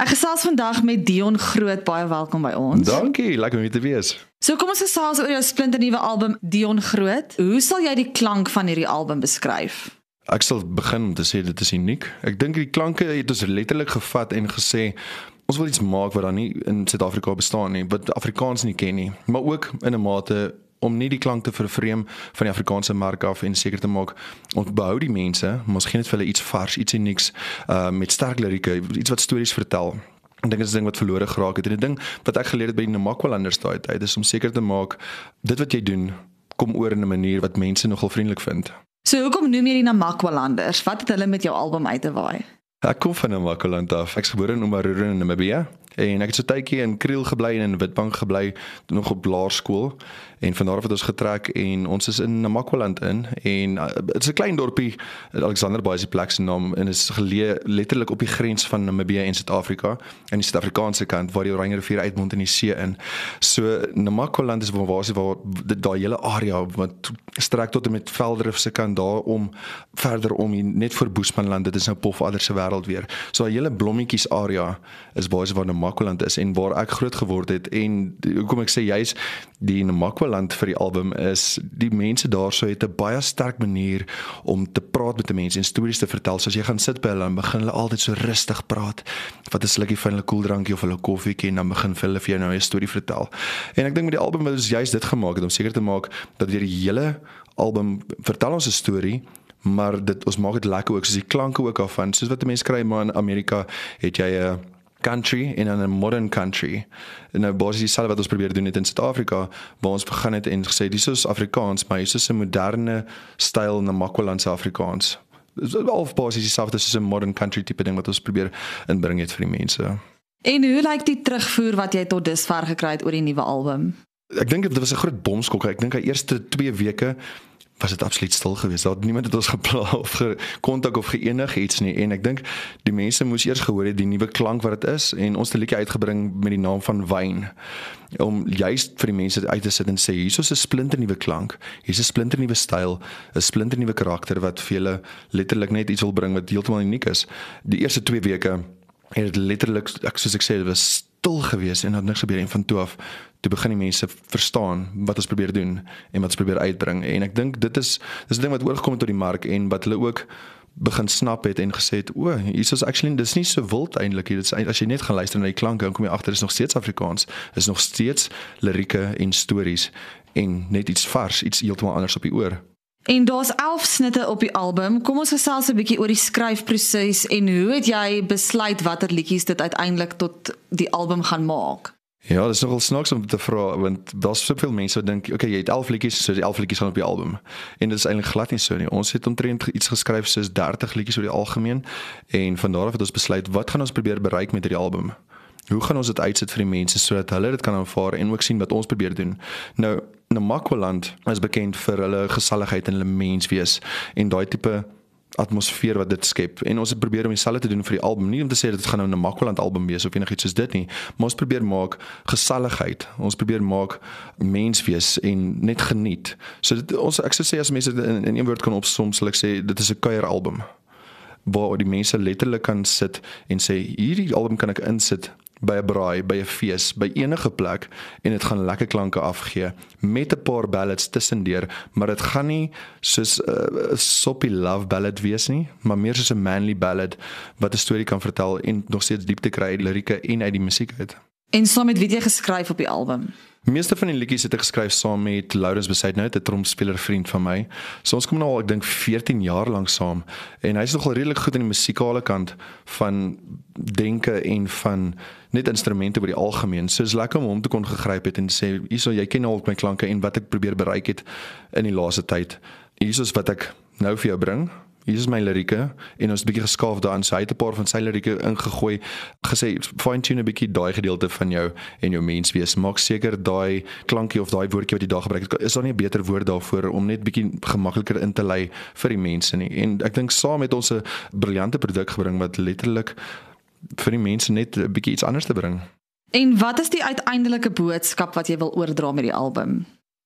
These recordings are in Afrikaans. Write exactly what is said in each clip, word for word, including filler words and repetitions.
Ek gesels vandag met Dion Groot, baie welkom by ons. Dankie, lekker om hier te wees. So kom ons gesels oor jou splinternuwe album Dion Groot. Hoe sal jy die klank van hierdie album beskryf? Ek sal begin om te sê dit is uniek. Ek dink die klanke het ons letterlik gevat en gesê ons wil iets maak wat dan nie in Suid-Afrika bestaan nie, wat Afrikaans nie ken nie, maar ook in 'n mate om nie die klank te vervreem van die Afrikaanse mark af en seker te maak, ons behou die mense, maar ons gee net vir hulle iets vars, iets unieks, uh, met sterk lirieke, iets wat stories vertel. Ek dink dit is 'n ding wat verlore geraak het, en 'n ding wat ek geleer het by die Namakwalanders daai tyd, is om seker te maak, dit wat jy doen, kom oor in 'n manier wat mense nogal vriendelik vind. So hoekom noem jy die Namakwalanders? Wat het hulle met jou album uit te waai? Ek kom van Namakwaland af. Ek's gebore in Omaruru in Namibië. En ek het so tydjie in Kriel gebly en in Witbank gebly, nog op laerskool. En van daar af het ons getrek en ons is in Namakwaland in. En uh, het is 'n klein dorpie, Alexanderbaai is die plek se naam, en is geleë letterlik op die grens van Namibië en Suid-Afrika, aan die Suid-Afrikaanse kant, waar die Oranje rivier uitmond in die see in. So Namakwaland is waar waar, waar daai hele area wat strek tot en met Veldrif se kant daarom, verder om hier, net voor Boesmanland, dit is nou Pofadder se wêreld weer. So daai hele blommetjies area is waar waar Namakwaland is en waar ek groot geword het, en hoekom ek sê juist die Namakwaland vir die album is, die mense daar so het 'n baie sterk manier om te praat met die mense en stories te vertel. So as jy gaan sit by hulle, dan begin hulle altyd so rustig praat, wat 'n slukkie van hulle koeldrankie of hulle koffietjie, en dan begin hulle vir jou nou 'n storie vertel. En ek dink met die album is juist dit gemaak het, om seker te maak dat deur die hele album vertel ons 'n storie, maar dit ons maak dit lekker ook, soos die klanke ook af van, soos wat die mense kry, maar in Amerika het jy 'n country en dan 'n modern country. En nou basies dieselfde wat ons probeer doen het in Suid-Afrika, waar ons begin het en gesê dis is Afrikaans, maar dis is 'n moderne styl Namakwalandse Afrikaans. Dis al basies dieselfde soos 'n modern country tipe ding wat ons probeer inbring het vir die mense. En hoe lyk die terugvoer wat jy tot dusver gekry het oor die nuwe album? Ek dink dit was 'n groot bomskok. Ek dink die eerste twee weke was dit absoluut stil geweest. Daar het niemand het ons gepla of gekontak of geenig iets nie. En ek dink die mense moes eers gehoor het die nuwe klank wat dit is, en ons het 'n liedjie uitgebring met die naam van Wyn, om juist vir die mense uit te sit en sê, hier is 'n splinternuwe klank, hier is 'n splinternuwe styl, 'n splinternuwe karakter wat vir julle letterlik net iets wil bring wat heeltemal uniek is. Die eerste twee weke het dit letterlik, ek soos ek sê, dit was stil geweest en het niks gebeur, en van toe af toe begin die mense verstaan wat ons probeer doen en wat ons probeer uitbring, en ek dink dit is dis 'n ding wat oorgekom het tot die mark en wat hulle ook begin snap het en gesê het, o, hier is actually, dis nie so wild eintlik hier, dit is, as jy net gaan luister na die klanke, dan kom jy agter, is nog steeds Afrikaans, is nog steeds lirieke en stories, en net iets vars, iets heeltemal anders op die oor. En daar's elf snitte op die album. Kom ons gesels 'n bietjie oor die skryfproses en hoe het jy besluit watter liedjies dit uiteindelik tot die album gaan maak? Ja, dit is nogal snaaks om te vra, want daar's soveel mense wat dink, okay, jy het elf liedjies, so die elf liedjies gaan op die album. En dit is eintlik glad nie so nie. Ons het omtrent iets geskryf soos dertig liedjies oor die algemeen, en van daar af het ons besluit, wat gaan ons probeer bereik met hierdie album? Hoe gaan ons dit uitsit vir die mense, sodat hulle dit kan aanvaar en ook sien wat ons probeer doen? Nou, Namakwaland is bekend vir hulle geselligheid en hulle menswees, en daai tipe atmosfeer wat dit skep, en ons het probeer om dieselfde te doen vir die album, nie om te sê dat dit gaan nou 'n Namakwaland album wees of enigiets soos dit nie, maar ons probeer maak geselligheid, ons probeer maak menswees en net geniet. So dit, ons, ek sou sê as mense in, in een woord kan opsom, sal ek sê, dit is 'n kuieralbum, waar die mense letterlik kan sit en sê, hierdie album kan ek insit by 'n braai, by 'n fees, by enige plek, en dit gaan lekker klanke afgee, met 'n paar ballads tussendeur, maar dit gaan nie soos 'n uh, soppy love ballad wees nie, maar meer soos 'n manly ballad, wat 'n storie kan vertel, en nog steeds diepte kry uit die lirieke en uit die musiek uit. En saam met wie het jy geskryf op die album? Die meeste van die liedjies het ek geskryf saam met Laurens Besuitnout, 'n trompspeler vriend van my. So ons kom nou al, ek dink veertien jaar lank saam, en hy is nogal redelik goed in die musikale kant van denke en van net instrumente oor die algemeen. So is lekker om hom te kon gegryp het en sê, hierso, jy ken al my klanke en wat ek probeer bereik het in die laaste tyd. Hierso is wat ek nou vir jou bring. Hier is my lirieke, en ons het 'n bietjie geskaaf daarin, so hy het 'n paar van sy lirieke ingegooi, gesê, fine-tune 'n bietjie daai gedeelte van jou en jou menswees, maak seker daai klankie of daai woordjie wat jy daar gebruik het, is daar nie 'n beter woord daarvoor, om net bietjie gemakliker in te lei vir die mense nie, en ek dink saam het ons 'n briljante produk gebring, wat letterlik vir die mense net 'n bietjie iets anders te bring. En wat is die uiteindelike boodskap wat jy wil oordra met die album? Ek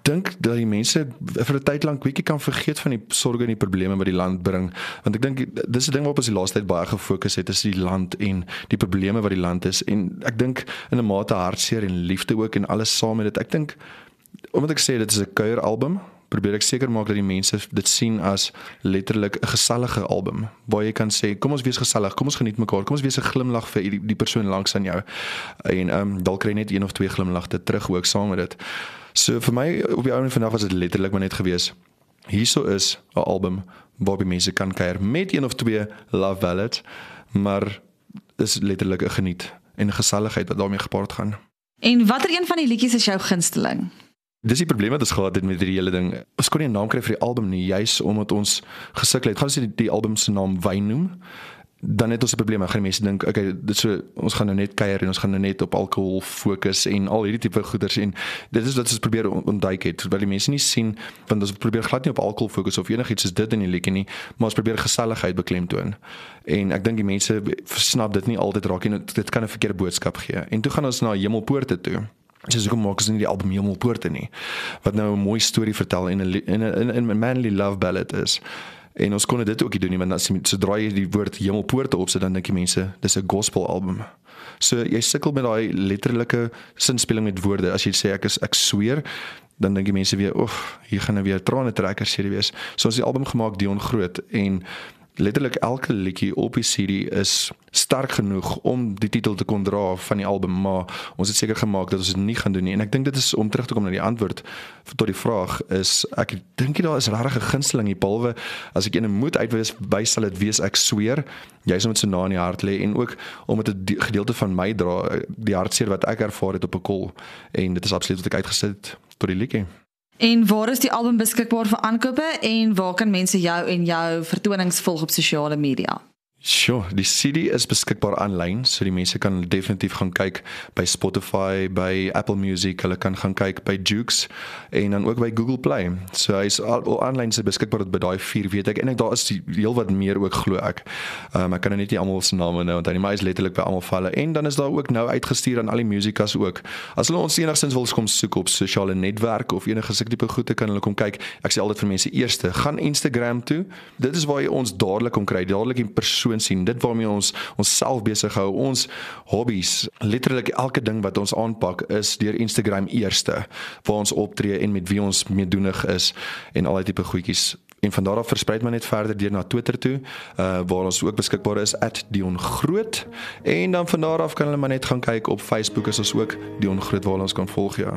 dink dat die mense vir 'n tyd lank bietjie kan vergeet van die sorges en die probleme wat die land bring, want ek dink dis 'n ding waarop ons die laaste tyd baie gefokus het, is die land en die probleme wat die land is, en ek dink in 'n mate hartseer en liefde ook en alles saam met dit. Ek dink, omdat ek sê dit is 'n kuieralbum, probeer ek seker maak dat die mense dit sien as letterlik 'n gesellige album, waar jy kan sê, kom ons wees gesellig, kom ons geniet mekaar, kom ons wees 'n glimlag vir die, die persoon langs aan jou, en um, dalk kry net een of twee glimlagte terug ook saam met dit. So vir my, op die ouene vandag was dit letterlik maar net gewees, hierso is 'n album, waar die mense kan kuier, met een of twee love ballads, maar is letterlik 'n geniet, en 'n geselligheid wat daarmee gepaard gaan. En watter een van die liedjies is jou gunsteling? Dis die probleem wat ons gehad het met die hele ding. Ons kon nie 'n naam kry vir die album nie, juis omdat ons gesukkel het. Gaan ons die, die album se naam Wyn noem, dan het ons 'n probleem. Dan gaan die mense dink, okay, dit so, ons gaan nou net kuier en ons gaan nou net op alkohol fokus en al hierdie tipe goeders, en dit is wat ons probeer ontduik het, want die mense nie sien, want ons probeer glad nie op alkohol fokus of enigiets soos dit in die liedjie nie, maar ons probeer geselligheid beklemtoon. En ek dink die mense snap dit nie altyd raak en dit kan 'n verkeerde boodskap gee. En toe gaan ons na Hemelpoorte toe. So hoekom maak ons nie die album Hemelpoorte nie, wat nou 'n mooi storie vertel en 'n in 'n in 'n manly love ballad is. En ons kon dit ook nie doen nie, want as jy sodra jy die woord Hemelpoorte opsit, dan dink die mense dis 'n gospel album. So jy sukkel met daai letterlike sinspeling met woorde. As jy sê ek is ek sweer, dan dink die mense weer, "Oef, hier gaan nou weer trane trekker serie wees." So ons het die album gemaak Dion Groot, en letterlik elke liedjie op die C D is sterk genoeg om die titel te kon dra van die album, maar ons het seker gemaak dat ons dit nie gaan doen nie. En ek dink dit is, om terug te kom na die antwoord tot die vraag, is ek dink nie daar is regtig 'n gunsteling nie, behalwe as ek een moet uitwys, wys sal dit wees ek sweer, jy's om dit so na in die hart lê, en ook omdat dit 'n gedeelte van my dra, die hartseer wat ek ervaar het op 'n kol, en dit is absoluut wat ek uitgesit tot die liedjie. En waar is die album beskikbaar vir aankope, en waar kan mense jou en jou vertonings volg op sosiale media? Sure, die C D is beskikbaar aanlyn, so die mense kan definitief gaan kyk by Spotify, by Apple Music, hulle kan gaan kyk by Jukes, en dan ook by Google Play. So hy is al, al aanlyn se beskikbaar by daai vier, weet ek, en ek daar is heel wat meer ook, glo ek. Um, ek kan nou net nie almal se name nou onthou nie, maar hy is letterlik by almal valle, en dan is daar ook nou uitgestuur aan al die musikas ook. As hulle ons enigstens wil kom soek op sosiale netwerk of enige sulke tipe goede, kan hulle kom kyk. Ek sê altyd vir mense, eerste, gaan Instagram toe. Dit is waar jy ons dadelik kom kry, dadelik in persoon sien, dit waarmee ons ons self besig hou, ons hobbies, letterlik elke ding wat ons aanpak is deur Instagram eerste, waar ons optree en met wie ons meedoenig is en al die tipe goedjies. En van daar af verspreid maar net verder deur na Twitter toe, uh, waar ons ook beskikbaar is at Dion Groot, en dan van daar af kan hulle maar net gaan kyk op Facebook, is ons ook Dion Groot waar ons kan volg, ja.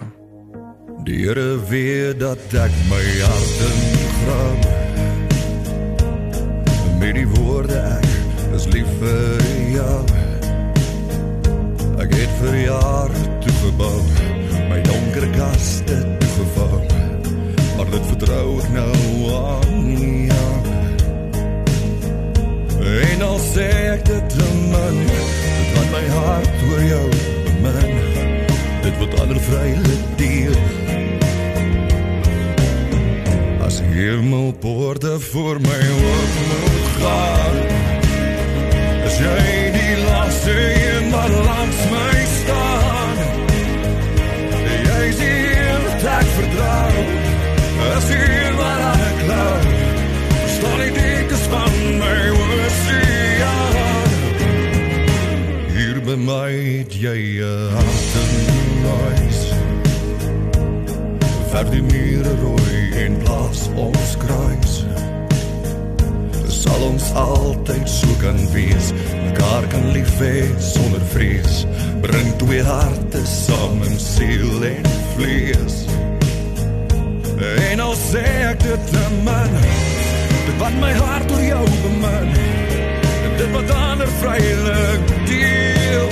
Die Here weet dat ek my hart in graf, met die woorde ek is lief vir jou. Ek het vir jare toegebou, my donker kaste toegevou, maar dit vertrou ek nou aan jou. En al sê ek dit man, dit wat my hart oor jou bemin, dit wat ander vrylik deel. As hemelpoorte voor my oop moet gaan, as jy die laaste een wat langs my staan, jy is die een wat ek vertrouw, as die een wat ek laat, staan die dekens van my oceaan. Hier by my het jy een hart in huis, verf die mure rooi en plaas ons kruis, sal ons altyd so kan wees, mekaar kan lief hê sonder vrees, bring twee harte saam, siel en vlees. En al sê ek dit man, dit wat my hart oor jou bemin, dit wat ander vrylik deel.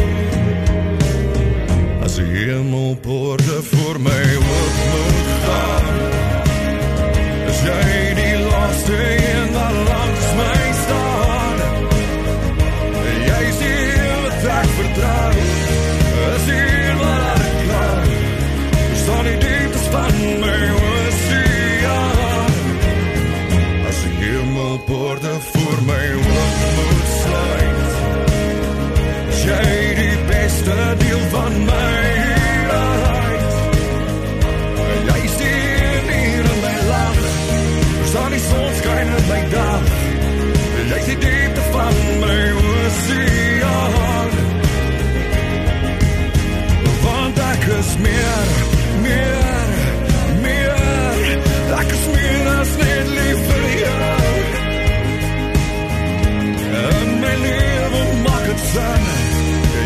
As die hemelpoorte voor my oop moet gaan, as jy die laaste een wat langs my staan, jy is die een wat ek vertrouw, is die een wat ek laat, staan die dieptes van my oceaan. As die hemelpoorte voor my oop moet sluit, as jy die beste deel van my uit, jy is die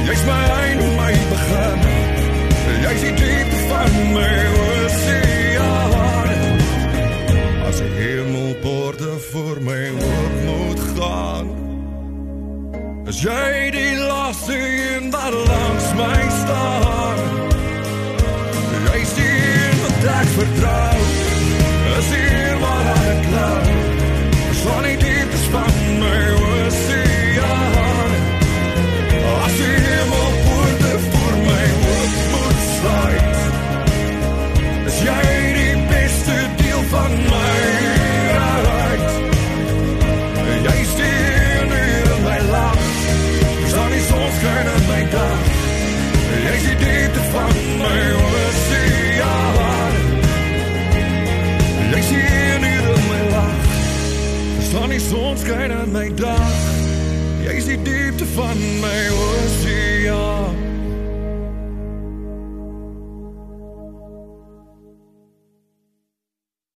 Jy's my einde, my begin. Jy's die diepte van my oseaan. As die hemelpoorte voor my oop moet gaan, is jy die laaste een wat langs my staan. Jy's die een wat ek vertrou, is die een wat ek klou. Slaan die dieptes van my oseaan. As die hemelpoorte voor my oop moet sluit, is jy die beste deel van my uit. Jy's die een uur in my lach, staan die sonskyn in my dag. Jy's die diepte van my oseaan. Jy's die een uur in my lach, staan die sonskyn in my dag. Jy's die diepte van my oseaan.